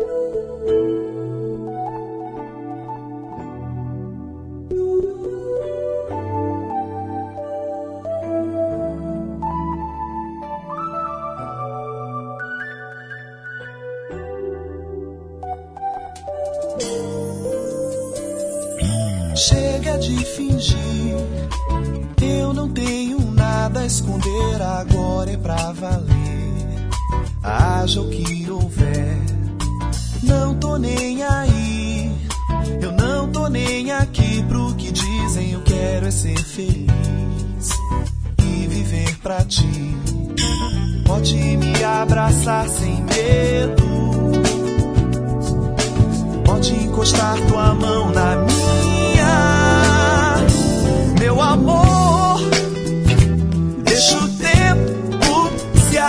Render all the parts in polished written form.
Chega de fingir, eu não tenho nada a esconder, agora é pra valer. Haja o que houver, não tô nem aí, eu não tô nem aqui pro que dizem, eu quero é ser feliz e viver pra ti. Pode me abraçar sem medo, pode encostar tua mão na minha. Meu amor, deixa o tempo se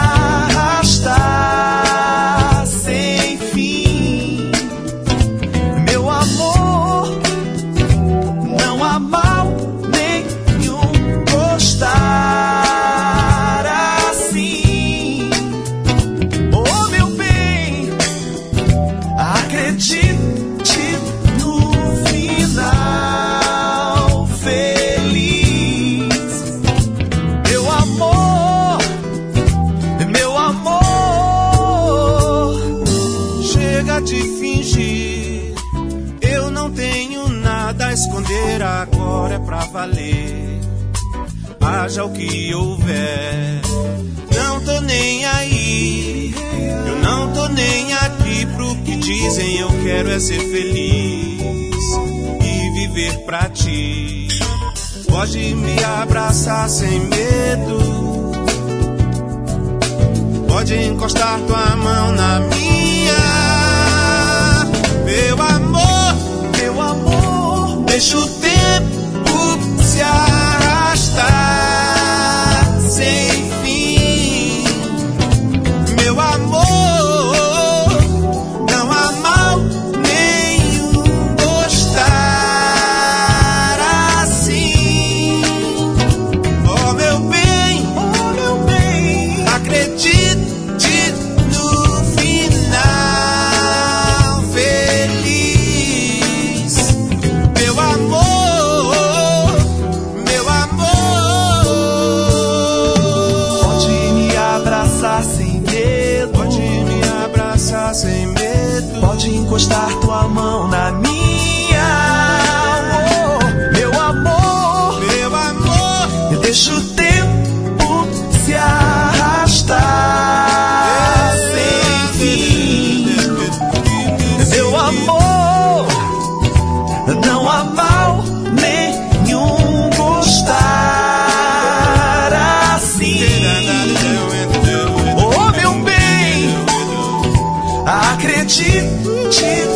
arrastar sem fim. Meu amor, não há mal nenhum gostar assim. Oh, meu bem, acredite no final feliz. Meu amor, chega de fingir, eu não tenho nada a esconder, agora é pra valer. Haja o que houver, não tô nem aí, eu não tô nem aqui pro que dizem, eu quero é ser feliz e viver pra ti. Pode me abraçar sem medo, pode encostar tua mão na minha. Meu amor, deixa o tempo se arrastar sem fim. Meu amor, não há mal nenhum gostar assim. Oh, meu bem, acredite no final feliz. Meu amor, pode me abraçar sem medo, pode me abraçar sem medo, pode encostar tua mão na minha. Oh, meu amor, deixa o tempo se arrastar sem fim. Meu amor, não há mal nenhum gostar assim. Oh, meu bem, acredite